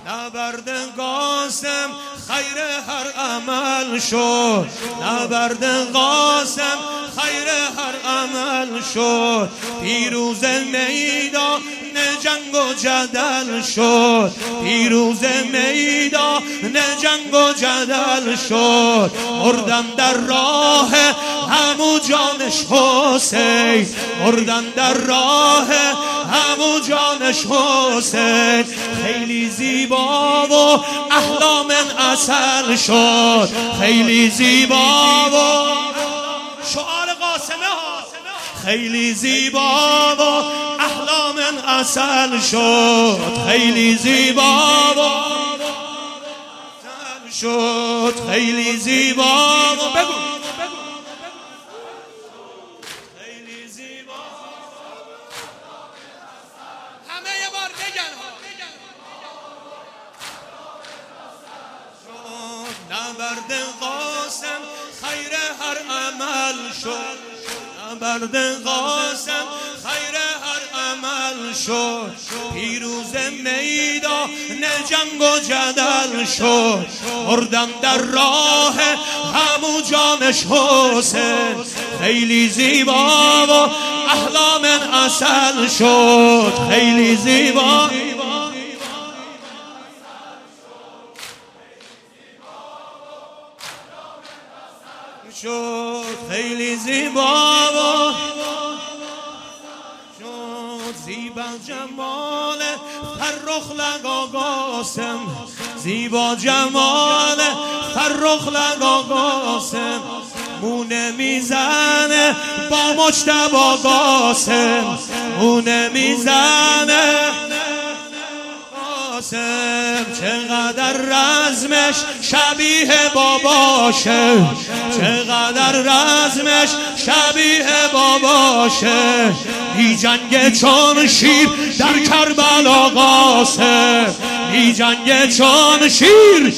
نبرد قاسم خیر هر عمل شد، نبرد قاسم خیر هر عمل شد، پیروز میدان جنگ و جدل شد، پیروز میدان جنگ و جدل شد، مردن در راه همو جانش حسین، مردن در راه همو جانش حسین، خیلی زیبا و احلام عسل شد، خیلی زیبا و شعار قاسمه ها، خیلی زیبا و احلام عسل شد، خیلی زیبا و شد، خیلی زیبا و بگو خیلی زیبا، همه یه بار بگن نبرد قاسم خیر هر عمل شد، نبرد قاسم خیر هر عمل شد، پیروز میدان جنگ و جدل شد، مردم در راه همو جانش حسین، خیلی زیبا و احلام عسل شد، خیلی زیبا شد، خیلی زیبا و شد، زیبا جمال فرخ لقا قاسم، زیبا جمال فرخ لقا قاسم، مونه میزنه با مجتبی قاسم، مونه میزنه قاسم، چقدر رزمش شبیه باباشه، چقدر رزمش شبیه باباشه، بی جنگ چون شیر در کربلا قاسم، بی جنگ چون شیر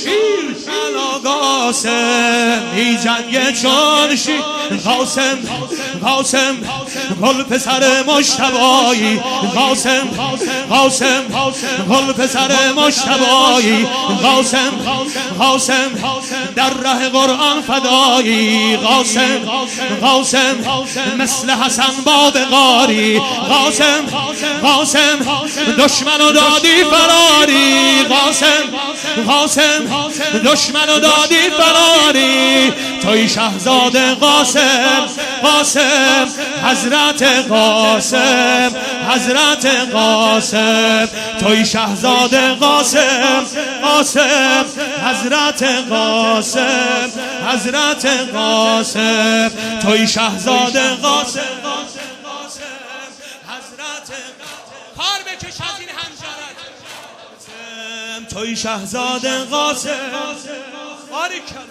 قاسم، بی جنگ چون شیر قاسم، قاسم گل پسر مجتبی قاسم، قاسم گل پسر مجتبی قاسم، قاسم در ره قرآن فدایی قاسم، قاسم مثل حسن باب غاری قاسم، قاسم دشمنو دادی فراری قاسم، قاسم دشمنو دادی فراری، توی شهزاده قاسم، قاسم حضرت قاسم، حضرت قاسم، توی شهزاده قاسم، قاسم حضرت قاسم، حضرت قاسم، توی شهزاده قاسم، حضرت کار بکش از این همجرت، توی شهزاده قاسم، باریکن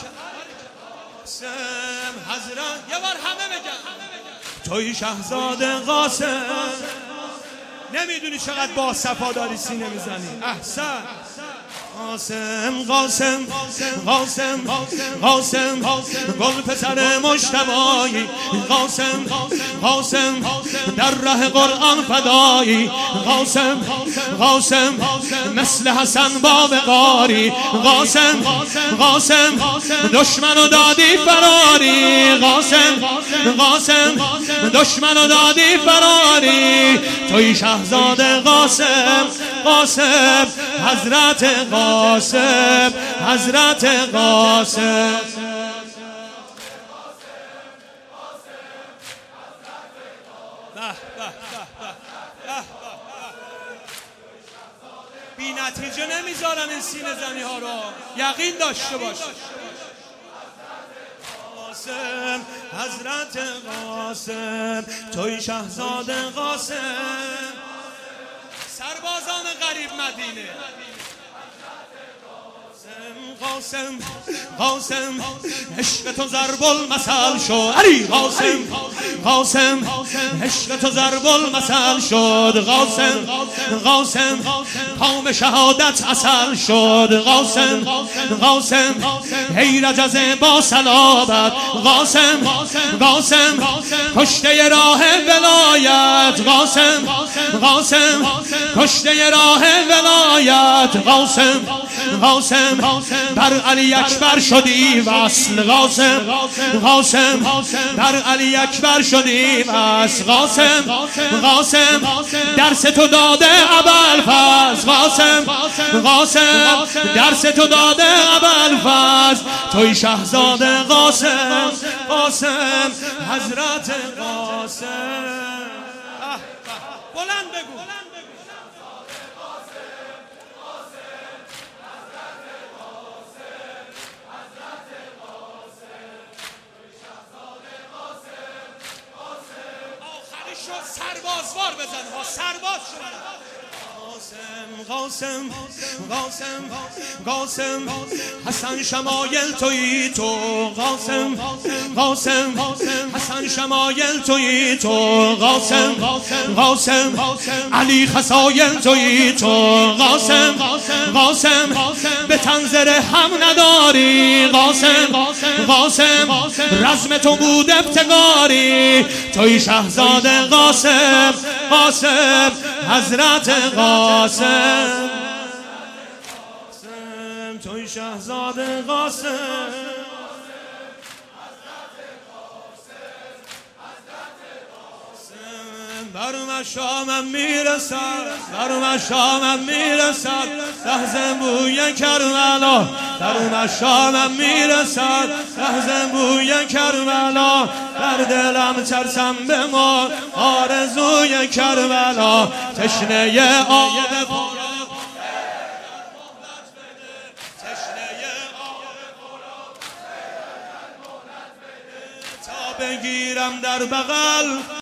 حضرت، یه بار همه بگن توی شهزاده قاسم، نمیدونی چقدر با صفا داری سینه میزنی، احسن قاسم، قاسم قاسم قاسم گل پسر مجتبی قاسم، قاسم در ره قرآن فدایی قاسم، قاسم مثل حسن باب غاری قاسم، قاسم دشمنو دادی فراری قاسم، قاسم دشمنو دادی فراری، توی شهزاده قاسم، قاسم حضرت قاسم، حضرت قاسم، بی نتیجه نمیذارن این سینه زنی ها رو، یقین داشته باش. قاسم حضرت قاسم، توی شهزاده قاسم، سربازان غریب مدینه قاسم قاسم عشق تو ضرب المثل شد علی قاسم قاسم عشق تو ضرب المثل شد قاسم قاسم قوم شهادت اصل شد قاسم قاسم ای رجز با صلابت قاسم قاسم کشته راه ولایت قاسم قاسم کشته راه ولایت قاسم قاسم در علی اکبر شدی وصل قاسم قاسم در علی اکبر شدی وصل قاسم قاسم درس تو داده ابوالفضل قاسم قاسم درس تو داده ابوالفضل توی شهزاده قاسم قاسم حضرت قاسم بلند بگو سربازوار بزن ها سرباز شد قاسم قاسم قاسم حسن شمایل تویی تو قاسم قاسم حسن شمایل تویی تو قاسم قاسم علی خصایل تویی تو قاسم قاسم به تنظر هم نداری قاسم قاسم رزم تو بود ابتکاری توی شهزاده قاسم قاسم حضرت قاسم توی شهزاده قاسم بر مشامم میرسد بر مشامم میرسد لحظه بوی کربلا در مشامم میرسد لحظه بوی کربلا در دلم ترسم بمان آرزوی کربلا تشنه آب تا بگیرم در بغل